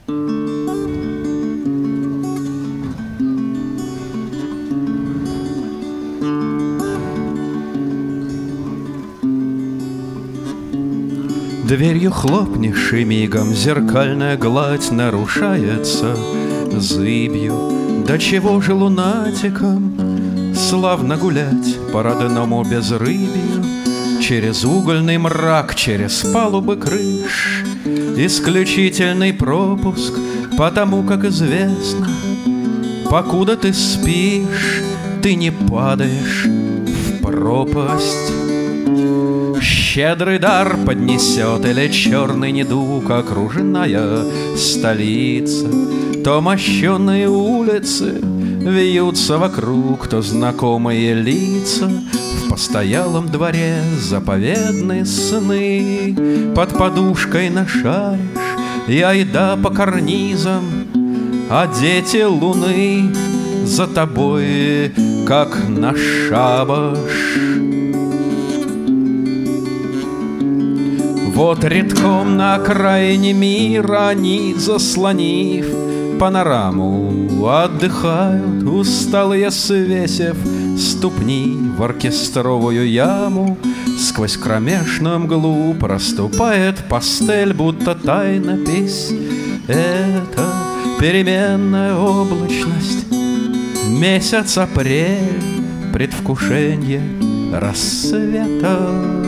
Дверью хлопнешь, и мигом зеркальная гладь нарушается зыбью. Да чего же лунатикам славно гулять по родному безрыбью, через угольный мрак, через палубы крыш. Исключительный пропуск, потому как известно, покуда ты спишь, ты не падаешь в пропасть. Щедрый дар поднесет или черный недуг окруженная столица. То мощенные улицы вьются вокруг, то знакомые лица. В постоялом дворе заповедные сны. Под подушкой нашаришь и айда по карнизам, а дети луны за тобой, как на шабаш. Вот редком на окраине мира они, заслонив панораму, отдыхают, усталые свесив ступни в оркестровую яму. Сквозь кромешную мглу проступает пастель, будто тайнопись. Это переменная облачность, месяц апрель, предвкушенье рассвета.